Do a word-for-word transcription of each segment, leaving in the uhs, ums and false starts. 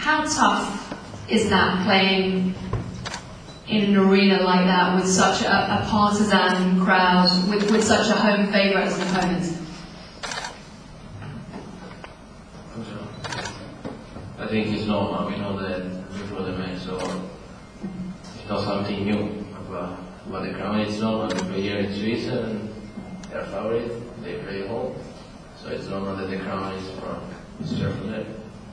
how tough is that playing in an arena like that with such a, a partisan crowd, with, with such a home favourite as an opponent? I think it's normal. We know that before the match, so it's not something new about, about the crowd. It's normal. We play here in Switzerland, they're favorite, they play home, so it's normal that the crowd is from is from there.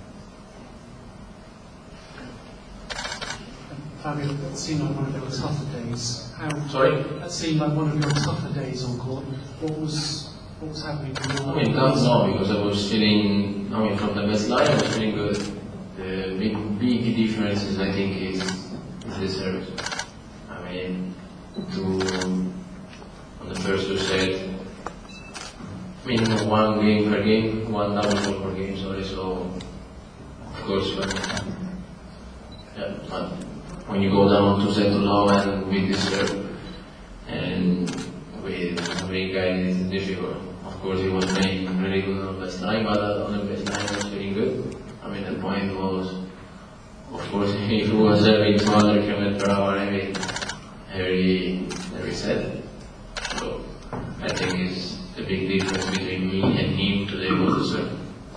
Fabio, that seemed like one of your tougher days. How, Sorry? That seemed like one of your tougher days on court. What was what was happening to you? I mean, not no, because I was feeling, I mean, from the best line, I was feeling good. The big, big difference is, I think, is, is the service. I mean, to, on the first two sets, I mean, one game per game, one double ball per game, sorry, so, of course, when, yeah, but when you go down two sets to low and with the serve, and with big guy, it's difficult. Of course, he was playing really good on the best line, but on the best line, he was feeling good. I mean, the point was, of course, if he was serving two hundred kilometers per hour every, every, every set. So, I think it's the big difference between me and him today was the serve.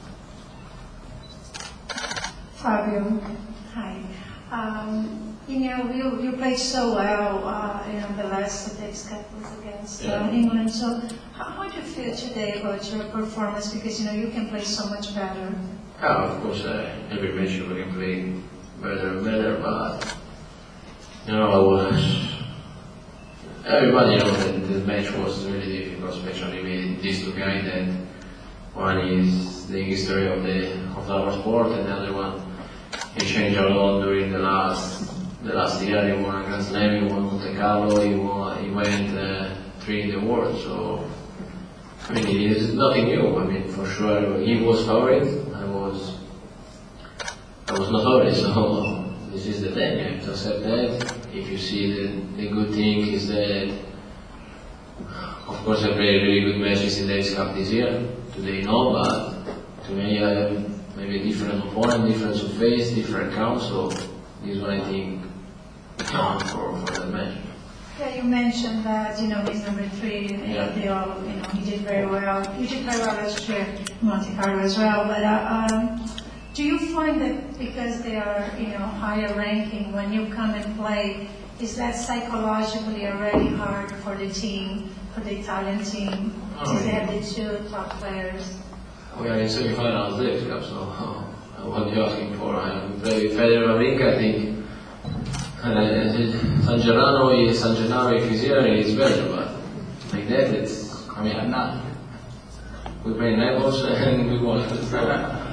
Fabio, hi. Um, you know, you, you played so well, uh, you know, the last Davis Cup was against uh, Yeah. England. So, how, how do you feel today about your performance? Because, you know, you can play so much better. Yeah, of course, uh, every match you can play better and better, but, you know, I was, everybody knows that the match was really difficult, especially with these two guys, that one is the history of the of our sport, and the other one, he changed a lot during the last the last year. He won a Grand Slam, he won Monte Carlo, he, won, he went uh, three in the world, so, I mean, it is nothing new. I mean, for sure, he was favorite. I was, I was not favorite. So this is the thing. You have to accept that. If you see the, the good thing is that, of course, I played really good matches in the Davis Cup this year. Today, no, but to me, I have maybe a different opponent, different surface, different count. So this is what I think count for for that match. Yeah, you mentioned that, you know, he's number three, and Yeah. they all, you know, he did very well. You did very well last year in Monte Carlo as well, but uh, um, do you find that because they are, you know, higher ranking, when you come and play, is that psychologically already hard for the team, for the Italian team, Oh, since they yeah. have the two top players? We are in semi-finals Davis Cup, so uh, what are you asking for? I play with Federer Wawrinka, I think. Uh, San Gennaro is San Gennaro, if he's here, he's better, but like that, it's, I mean, I'm not. We play Naples and we won.